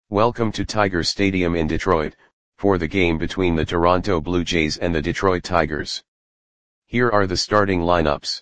Welcome to Tiger Stadium in Detroit, for the game between the Toronto Blue Jays and the Detroit Tigers. Here are the starting lineups.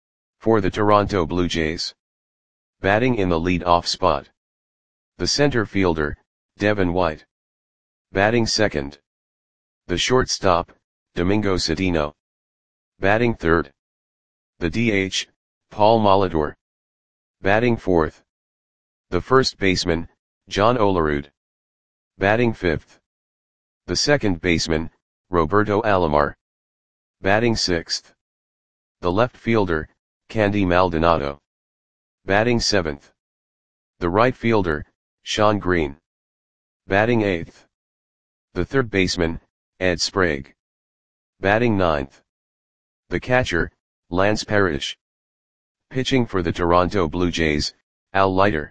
For the Toronto Blue Jays. Batting in the lead-off spot. The center fielder, Devin White. Batting second. The shortstop, Domingo Cedeno. Batting third. The DH, Paul Molitor. Batting fourth. The first baseman, John Olerud. Batting fifth. The second baseman, Roberto Alomar. Batting sixth. The left fielder, Candy Maldonado. Batting seventh. The right fielder, Shawn Green. Batting eighth. The third baseman, Ed Sprague. Batting ninth. The catcher, Lance Parrish. Pitching for the Toronto Blue Jays, Al Leiter.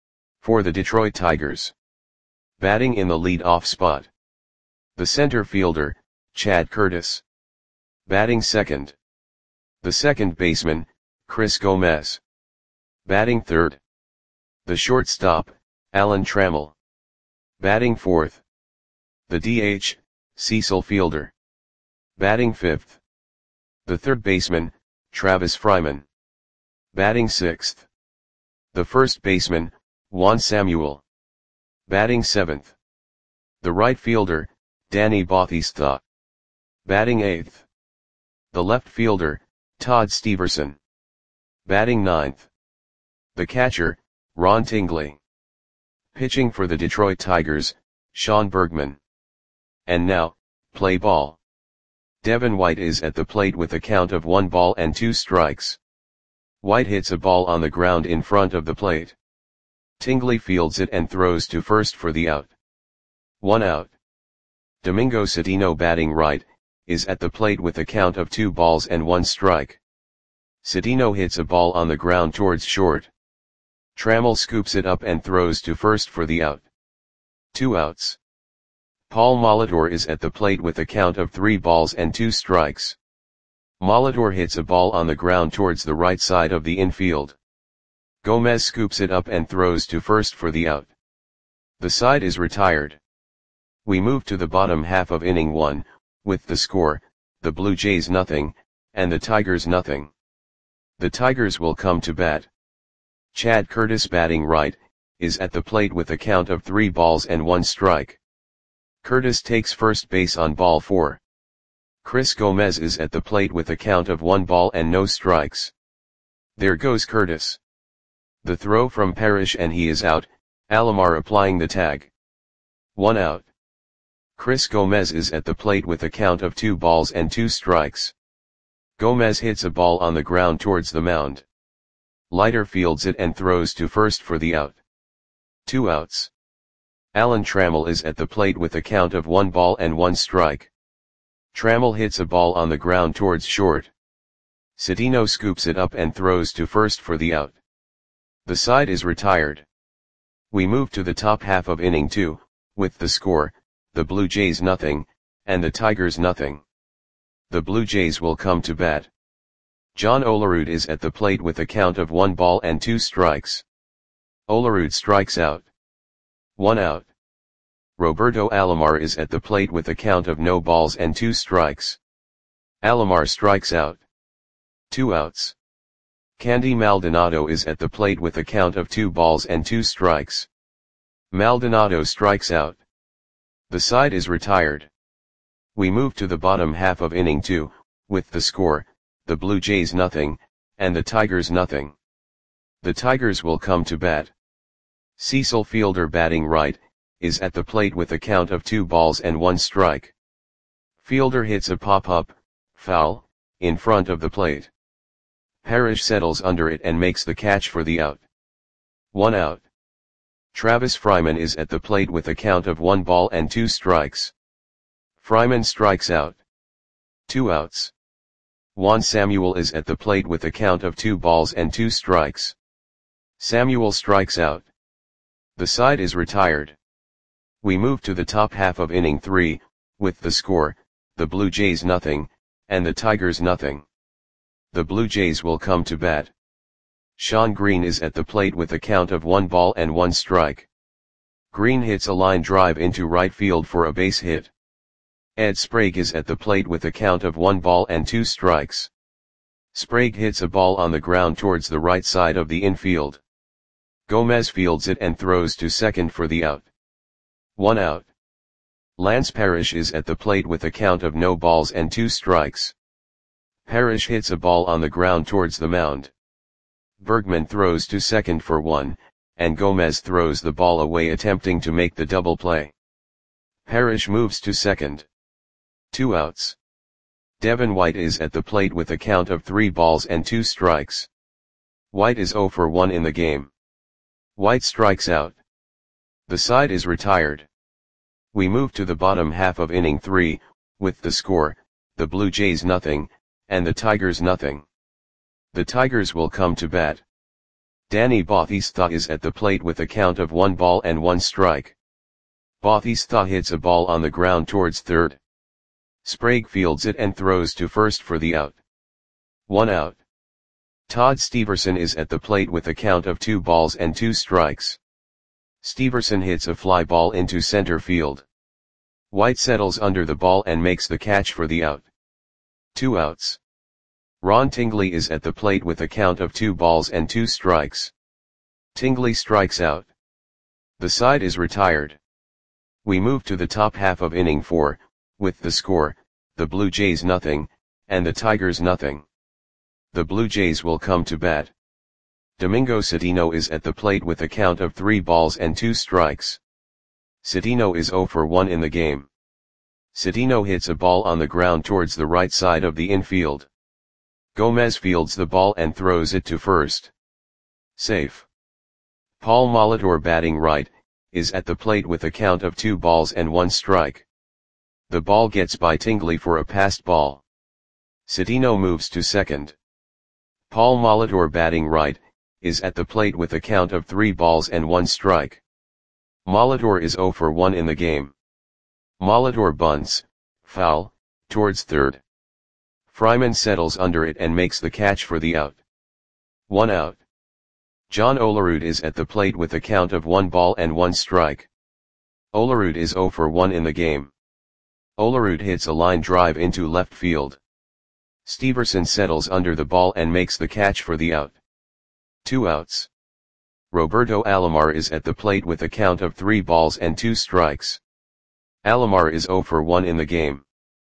For the Detroit Tigers. Batting in the lead-off spot. The center fielder, Chad Curtis. Batting second. The second baseman, Chris Gomez. Batting third. The shortstop, Alan Trammell. Batting fourth. The DH, Cecil Fielder. Batting fifth. The third baseman, Travis Fryman. Batting sixth. The first baseman, Juan Samuel. Batting seventh. The right fielder, Danny Bautista. Batting eighth. The left fielder, Todd Steverson. Batting ninth. The catcher, Ron Tingley. Pitching for the Detroit Tigers, Sean Bergman. And now, play ball. Devin White is at the plate with a count of 1 ball and 2 strikes. White hits a ball on the ground in front of the plate. Tingley fields it and throws to first for the out. 1 out. Domingo Cedeno, batting right, is at the plate with a count of 2 balls and 1 strike. Cedeno hits a ball on the ground towards short. Trammell scoops it up and throws to first for the out. 2 outs. Paul Molitor is at the plate with a count of 3 balls and 2 strikes. Molitor hits a ball on the ground towards the right side of the infield. Gomez scoops it up and throws to first for the out. The side is retired. We move to the bottom half of inning 1, with the score, the Blue Jays 0, and the Tigers 0. The Tigers will come to bat. Chad Curtis, batting right, is at the plate with a count of 3 balls and 1 strike. Curtis takes first base on ball 4. Chris Gomez is at the plate with a count of 1 ball and no strikes. There goes Curtis. The throw from Parrish and he is out, Alomar applying the tag. 1 out. Chris Gomez is at the plate with a count of 2 balls and 2 strikes. Gomez hits a ball on the ground towards the mound. Leiter fields it and throws to first for the out. 2 outs. Alan Trammell is at the plate with a count of 1 ball and 1 strike. Trammell hits a ball on the ground towards short. Cedeno scoops it up and throws to first for the out. The side is retired. We move to the top half of inning 2, with the score, the Blue Jays 0, and the Tigers 0. The Blue Jays will come to bat. John Olerud is at the plate with a count of 1 ball and 2 strikes. Olerud strikes out. 1 out. Roberto Alomar is at the plate with a count of no balls and 2 strikes. Alomar strikes out. 2 outs. Candy Maldonado is at the plate with a count of 2 balls and 2 strikes. Maldonado strikes out. The side is retired. We move to the bottom half of inning 2, with the score, the Blue Jays 0, and the Tigers 0. The Tigers will come to bat. Cecil Fielder, batting right, is at the plate with a count of 2 balls and 1 strike. Fielder hits a pop-up, foul, in front of the plate. Parrish settles under it and makes the catch for the out. 1 out. Travis Fryman is at the plate with a count of 1 ball and 2 strikes. Fryman strikes out. 2 outs. Juan Samuel is at the plate with a count of 2 balls and 2 strikes. Samuel strikes out. The side is retired. We move to the top half of inning 3, with the score, the Blue Jays 0, and the Tigers 0. The Blue Jays will come to bat. Shawn Green is at the plate with a count of 1 ball and 1 strike. Green hits a line drive into right field for a base hit. Ed Sprague is at the plate with a count of 1 ball and 2 strikes. Sprague hits a ball on the ground towards the right side of the infield. Gomez fields it and throws to second for the out. 1 out. Lance Parrish is at the plate with a count of no balls and 2 strikes. Parrish hits a ball on the ground towards the mound. Bergman throws to second for 1, and Gomez throws the ball away attempting to make the double play. Parrish moves to second. 2 outs. Devin White is at the plate with a count of 3 balls and 2 strikes. White is 0 for 1 in the game. White strikes out. The side is retired. We move to the bottom half of inning 3, with the score, the Blue Jays nothing, and the Tigers nothing. The Tigers will come to bat. Danny Bautista is at the plate with a count of 1 ball and 1 strike. Bautista hits a ball on the ground towards third. Sprague fields it and throws to first for the out. 1 out. Todd Steverson is at the plate with a count of 2 balls and 2 strikes. Steverson hits a fly ball into center field. White settles under the ball and makes the catch for the out. 2 outs. Ron Tingley is at the plate with a count of 2 balls and 2 strikes. Tingley strikes out. The side is retired. We move to the top half of inning 4, with the score, the Blue Jays nothing, and the Tigers nothing. The Blue Jays will come to bat. Domingo Cedeno is at the plate with a count of 3 balls and 2 strikes. Cedeno is 0 for 1 in the game. Cedeno hits a ball on the ground towards the right side of the infield. Gomez fields the ball and throws it to first. Safe. Paul Molitor, batting right, is at the plate with a count of 2 balls and 1 strike. The ball gets by Tingley for a passed ball. Cedeno moves to second. Paul Molitor, batting right, is at the plate with a count of 3 balls and 1 strike. Molitor is 0 for 1 in the game. Molitor bunts, foul, towards third. Fryman settles under it and makes the catch for the out. 1 out. John Olerud is at the plate with a count of 1 ball and 1 strike. Olerud is 0 for 1 in the game. Olerud hits a line drive into left field. Steverson settles under the ball and makes the catch for the out. 2 outs. Roberto Alomar is at the plate with a count of 3 balls and 2 strikes. Alomar is 0 for 1 in the game.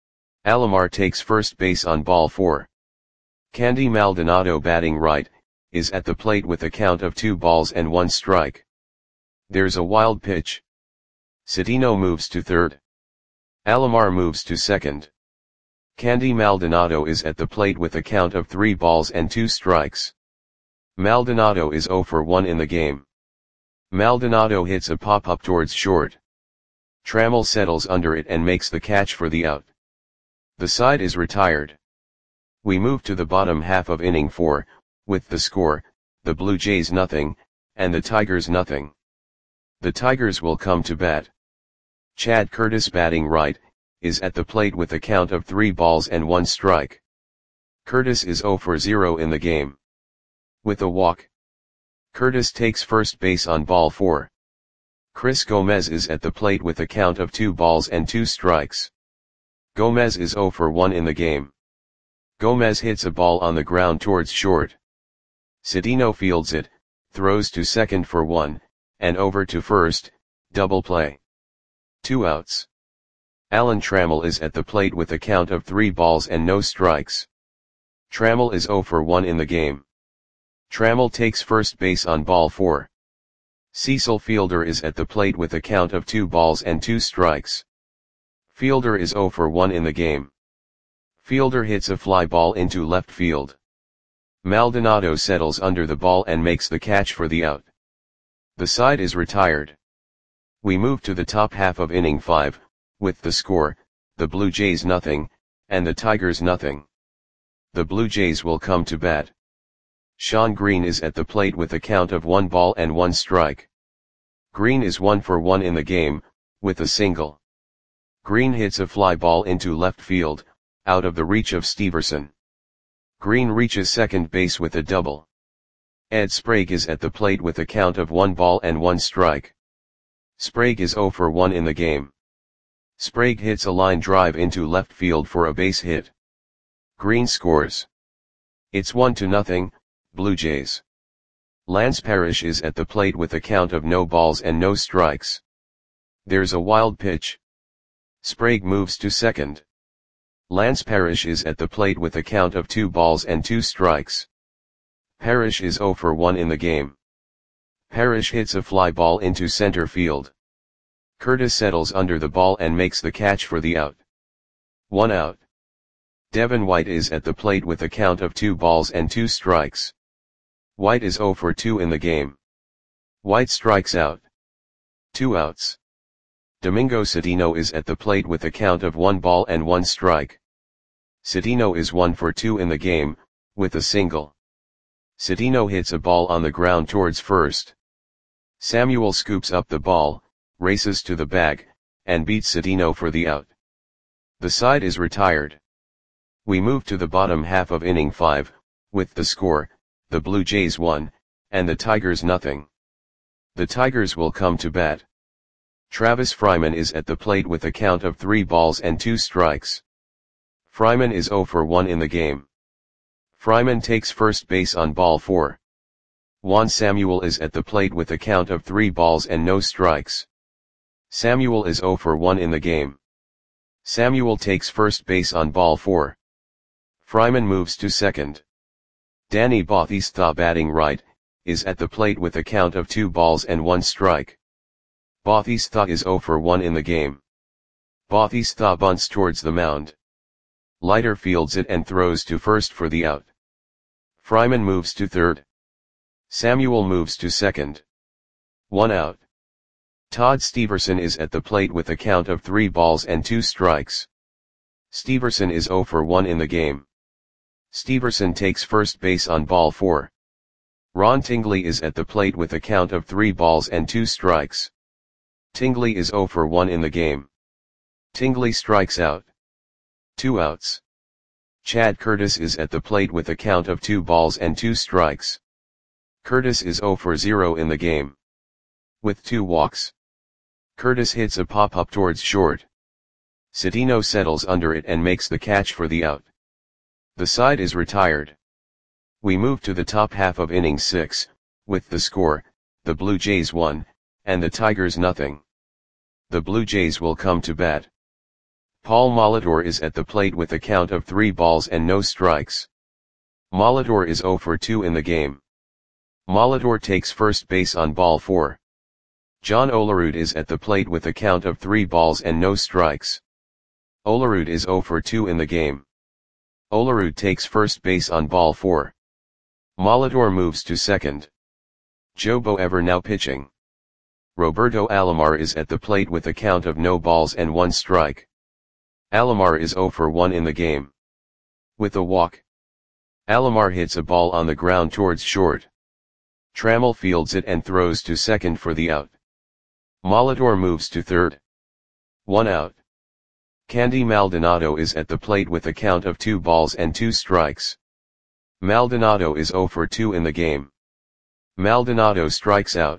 Alomar takes first base on ball 4. Candy Maldonado, batting right, is at the plate with a count of 2 balls and 1 strike. There's a wild pitch. Cedeno moves to third. Alomar moves to second. Candy Maldonado is at the plate with a count of 3 balls and 2 strikes. Maldonado is 0 for 1 in the game. Maldonado hits a pop-up towards short. Trammell settles under it and makes the catch for the out. The side is retired. We move to the bottom half of inning 4, with the score, the Blue Jays nothing, and the Tigers nothing. The Tigers will come to bat. Chad Curtis, batting right, is at the plate with a count of 3 balls and 1 strike. Curtis is 0 for 0 in the game. With a walk. Curtis takes first base on ball 4. Chris Gomez is at the plate with a count of 2 balls and 2 strikes. Gomez is 0 for 1 in the game. Gomez hits a ball on the ground towards short. Cedeno fields it, throws to second for 1, and over to first, double play. 2 outs. Alan Trammell is at the plate with a count of 3 balls and no strikes. Trammell is 0 for 1 in the game. Trammell takes first base on ball 4. Cecil Fielder is at the plate with a count of 2 balls and 2 strikes. Fielder is 0 for 1 in the game. Fielder hits a fly ball into left field. Maldonado settles under the ball and makes the catch for the out. The side is retired. We move to the top half of inning 5, with the score, the Blue Jays nothing, and the Tigers nothing. The Blue Jays will come to bat. Sean Green is at the plate with a count of 1 ball and 1 strike. Green is 1 for 1 in the game, with a single. Green hits a fly ball into left field, out of the reach of Steverson. Green reaches second base with a double. Ed Sprague is at the plate with a count of 1 ball and 1 strike. Sprague is 0 for 1 in the game. Sprague hits a line drive into left field for a base hit. Green scores. It's 1-0, Blue Jays. Lance Parrish is at the plate with a count of no balls and no strikes. There's a wild pitch. Sprague moves to second. Lance Parrish is at the plate with a count of 2 balls and 2 strikes. Parrish is 0 for 1 in the game. Parrish hits a fly ball into center field. Curtis settles under the ball and makes the catch for the out. 1 out. Devin White is at the plate with a count of 2 balls and 2 strikes. White is 0 for 2 in the game. White strikes out. 2 outs. Domingo Cedeno is at the plate with a count of 1 ball and 1 strike. Cedeno is 1 for 2 in the game, with a single. Cedeno hits a ball on the ground towards first. Samuel scoops up the ball, races to the bag, and beats Cedeno for the out. The side is retired. We move to the bottom half of inning 5, with the score, the Blue Jays 1, and the Tigers 0. The Tigers will come to bat. Travis Fryman is at the plate with a count of 3 balls and 2 strikes. Fryman is 0 for 1 in the game. Fryman takes first base on ball 4. Juan Samuel is at the plate with a count of 3 balls and no strikes. Samuel is 0 for 1 in the game. Samuel takes first base on ball 4. Fryman moves to second. Danny Bautista, batting right, is at the plate with a count of 2 balls and 1 strike. Bautista is 0 for 1 in the game. Bautista bunts towards the mound. Leiter fields it and throws to first for the out. Fryman moves to third. Samuel moves to second. 1 out. Todd Steverson is at the plate with a count of 3 balls and 2 strikes. Steverson is 0 for 1 in the game. Steverson takes first base on ball 4. Ron Tingley is at the plate with a count of 3 balls and 2 strikes. Tingley is 0 for 1 in the game. Tingley strikes out. 2 outs. Chad Curtis is at the plate with a count of 2 balls and 2 strikes. Curtis is 0 for 0 in the game. With 2 walks. Curtis hits a pop-up towards short. Cedeno settles under it and makes the catch for the out. The side is retired. We move to the top half of inning 6, with the score, the Blue Jays 1, and the Tigers 0. The Blue Jays will come to bat. Paul Molitor is at the plate with a count of 3 balls and no strikes. Molitor is 0 for 2 in the game. Molitor takes first base on ball 4. John Olerud is at the plate with a count of 3 balls and no strikes. Olerud is 0 for 2 in the game. Olerud takes first base on ball 4. Molitor moves to second. Joe Boever now pitching. Roberto Alomar is at the plate with a count of no balls and 1 strike. Alomar is 0 for 1 in the game. With a walk. Alomar hits a ball on the ground towards short. Trammell fields it and throws to second for the out. Molitor moves to third. 1 out. Candy Maldonado is at the plate with a count of 2 balls and 2 strikes. Maldonado is 0 for 2 in the game. Maldonado strikes out.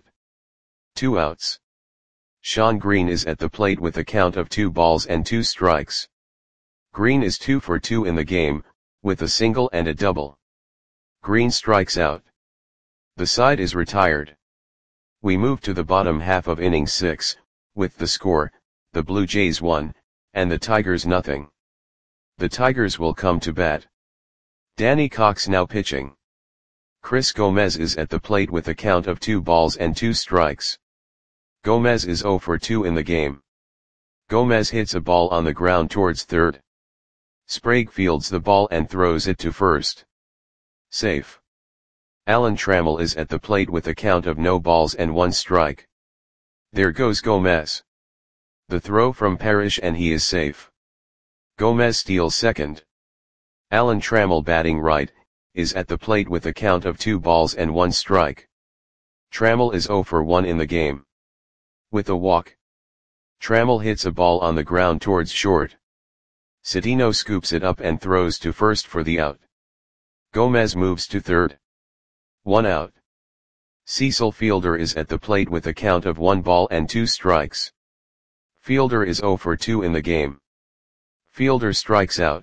2 outs. Sean Green is at the plate with a count of 2 balls and 2 strikes. Green is 2 for 2 in the game, with a single and a double. Green strikes out. The side is retired. We move to the bottom half of inning 6, with the score, the Blue Jays 1, and the Tigers 0. The Tigers will come to bat. Danny Cox now pitching. Chris Gomez is at the plate with a count of 2 balls and 2 strikes. Gomez is 0 for 2 in the game. Gomez hits a ball on the ground towards third. Sprague fields the ball and throws it to first. Safe. Alan Trammell is at the plate with a count of no balls and 1 strike. There goes Gomez. The throw from Parrish and he is safe. Gomez steals second. Alan Trammell, batting right, is at the plate with a count of 2 balls and 1 strike. Trammell is 0 for 1 in the game. With a walk. Trammell hits a ball on the ground towards short. Cedeno scoops it up and throws to first for the out. Gomez moves to third. 1 out. Cecil Fielder is at the plate with a count of 1 ball and 2 strikes. Fielder is 0 for 2 in the game. Fielder strikes out.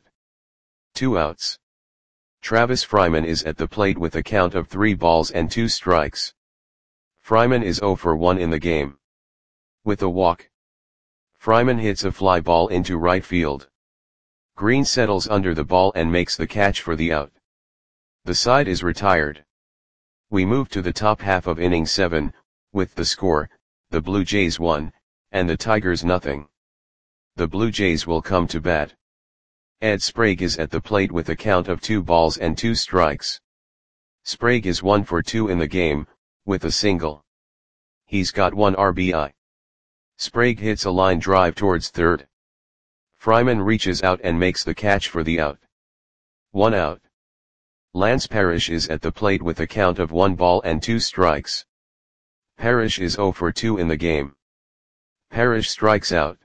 2 outs. Travis Fryman is at the plate with a count of 3 balls and 2 strikes. Fryman is 0 for 1 in the game. With a walk. Fryman hits a fly ball into right field. Green settles under the ball and makes the catch for the out. The side is retired. We move to the top half of inning 7, with the score, the Blue Jays 1, and the Tigers nothing. The Blue Jays will come to bat. Ed Sprague is at the plate with a count of 2 balls and 2 strikes. Sprague is 1 for 2 in the game, with a single. He's got 1 RBI. Sprague hits a line drive towards third. Fryman reaches out and makes the catch for the out. 1 out. Lance Parrish is at the plate with a count of 1 ball and 2 strikes. Parrish is 0 for 2 in the game. Parrish strikes out.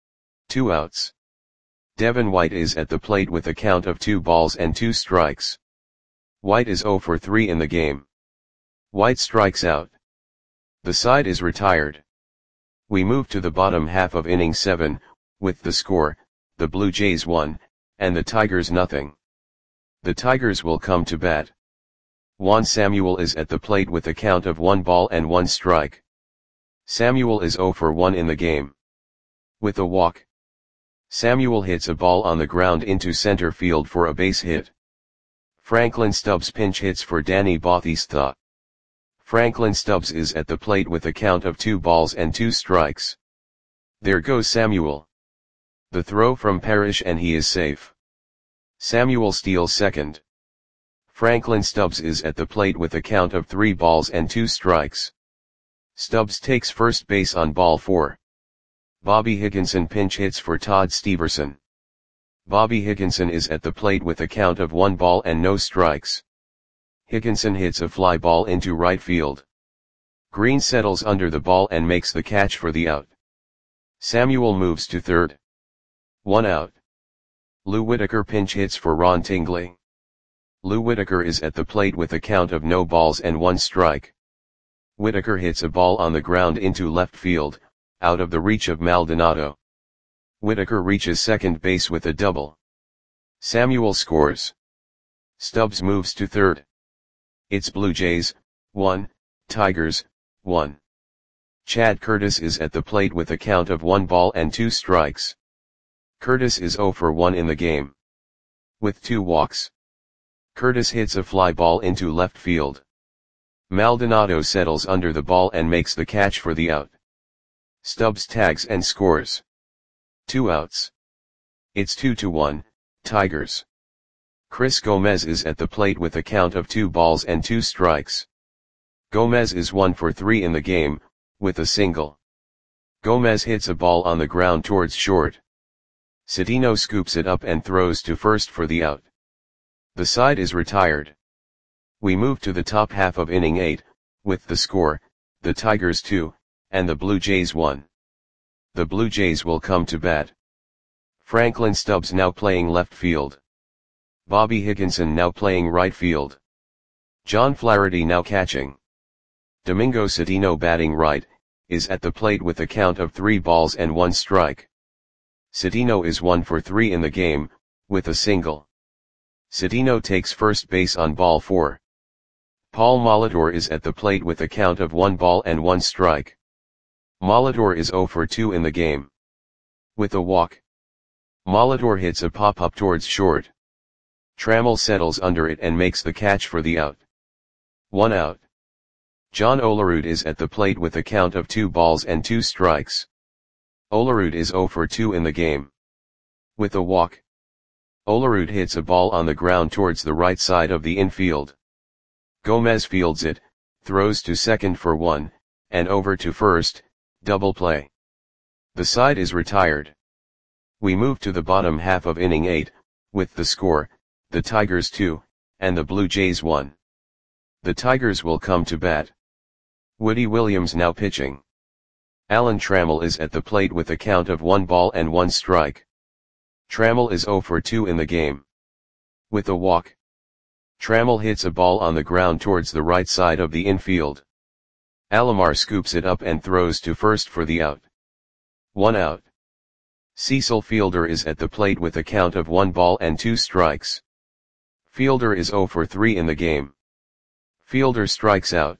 2 outs. Devin White is at the plate with a count of 2 balls and 2 strikes. White is 0 for 3 in the game. White strikes out. The side is retired. We move to the bottom half of inning 7, with the score, the Blue Jays 1, and the Tigers nothing. The Tigers will come to bat. Juan Samuel is at the plate with a count of 1 ball and 1 strike. Samuel is 0 for 1 in the game. With a walk. Samuel hits a ball on the ground into center field for a base hit. Franklin Stubbs pinch hits for Danny Bautista. Franklin Stubbs is at the plate with a count of 2 balls and 2 strikes. There goes Samuel. The throw from Parrish and he is safe. Samuel steals second. Franklin Stubbs is at the plate with a count of 3 balls and 2 strikes. Stubbs takes first base on ball 4. Bobby Higginson pinch hits for Todd Steverson. Bobby Higginson is at the plate with a count of 1 ball and no strikes. Higginson hits a fly ball into right field. Green settles under the ball and makes the catch for the out. Samuel moves to third. 1 out. Lou Whitaker pinch hits for Ron Tingley. Lou Whitaker is at the plate with a count of no balls and 1 strike. Whitaker hits a ball on the ground into left field, out of the reach of Maldonado. Whitaker reaches second base with a double. Samuel scores. Stubbs moves to third. It's Blue Jays, 1, Tigers, 1. Chad Curtis is at the plate with a count of 1 ball and 2 strikes. Curtis is 0 for 1 in the game. With 2 walks. Curtis hits a fly ball into left field. Maldonado settles under the ball and makes the catch for the out. Stubbs tags and scores. 2 outs. It's 2-1, Tigers. Chris Gomez is at the plate with a count of 2 balls and 2 strikes. Gomez is 1 for 3 in the game, with a single. Gomez hits a ball on the ground towards short. Cedeno scoops it up and throws to first for the out. The side is retired. We move to the top half of inning 8, with the score, the Tigers 2, and the Blue Jays 1. The Blue Jays will come to bat. Franklin Stubbs now playing left field. Bobby Higginson now playing right field. John Flaherty now catching. Domingo Cedeno batting right, is at the plate with a count of 3 balls and 1 strike. Cedeno is 1 for 3 in the game, with a single. Cedeno takes first base on ball 4. Paul Molitor is at the plate with a count of 1 ball and 1 strike. Molitor is 0 for 2 in the game. With a walk. Molitor hits a pop-up towards short. Trammell settles under it and makes the catch for the out. 1 out. John Olerud is at the plate with a count of 2 balls and 2 strikes. Olerud is 0 for 2 in the game. With a walk. Olerud hits a ball on the ground towards the right side of the infield. Gomez fields it, throws to second for 1, and over to first, double play. The side is retired. We move to the bottom half of inning 8, with the score, the Tigers 2, and the Blue Jays 1. The Tigers will come to bat. Woody Williams now pitching. Alan Trammell is at the plate with a count of 1 ball and 1 strike. Trammell is 0 for 2 in the game. With a walk. Trammell hits a ball on the ground towards the right side of the infield. Alomar scoops it up and throws to first for the out. 1 out. Cecil Fielder is at the plate with a count of 1 ball and 2 strikes. Fielder is 0 for 3 in the game. Fielder strikes out.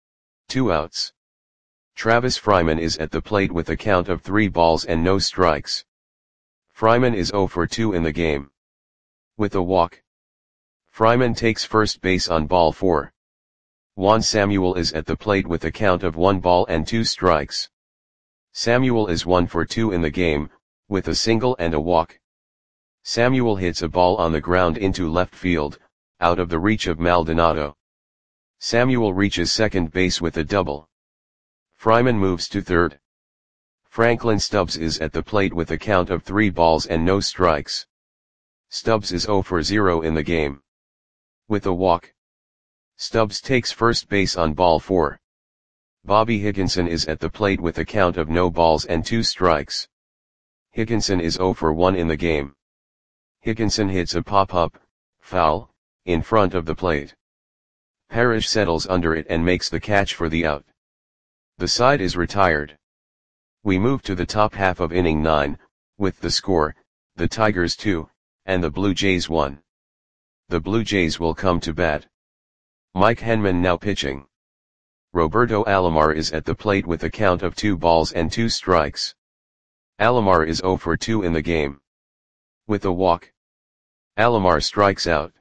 2 outs. Travis Fryman is at the plate with a count of 3 balls and no strikes. Fryman is 0 for 2 in the game. With a walk. Fryman takes first base on ball 4. Juan Samuel is at the plate with a count of 1 ball and 2 strikes. Samuel is 1 for 2 in the game, with a single and a walk. Samuel hits a ball on the ground into left field, out of the reach of Maldonado. Samuel reaches second base with a double. Fryman moves to third. Franklin Stubbs is at the plate with a count of 3 balls and no strikes. Stubbs is 0 for 0 in the game. With a walk. Stubbs takes first base on ball 4. Bobby Higginson is at the plate with a count of no balls and 2 strikes. Higginson is 0 for 1 in the game. Higginson hits a pop-up, foul, in front of the plate. Parrish settles under it and makes the catch for the out. The side is retired. We move to the top half of inning 9, with the score, the Tigers 2, and the Blue Jays 1. The Blue Jays will come to bat. Mike Henman now pitching. Roberto Alomar is at the plate with a count of 2 balls and 2 strikes. Alomar is 0 for 2 in the game. With a walk. Alomar strikes out.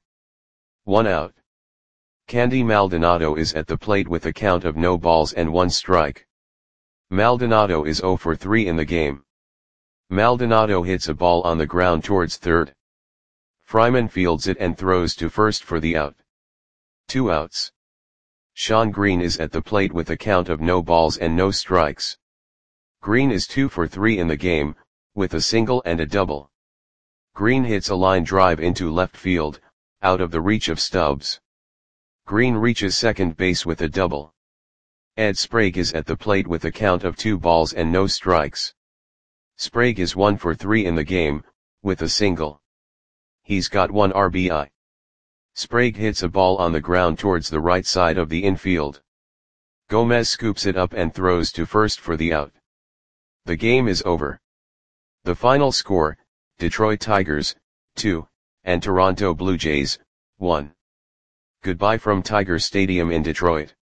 1 out. Candy Maldonado is at the plate with a count of no balls and 1 strike. Maldonado is 0 for 3 in the game. Maldonado hits a ball on the ground towards third. Fryman fields it and throws to first for the out. 2 outs. Sean Green is at the plate with a count of no balls and no strikes. Green is 2 for 3 in the game, with a single and a double. Green hits a line drive into left field, out of the reach of Stubbs. Green reaches second base with a double. Ed Sprague is at the plate with a count of 2 balls and no strikes. Sprague is 1 for 3 in the game, with a single. He's got 1 RBI. Sprague hits a ball on the ground towards the right side of the infield. Gomez scoops it up and throws to first for the out. The game is over. The final score, Detroit Tigers, 2, and Toronto Blue Jays, 1. Goodbye from Tiger Stadium in Detroit.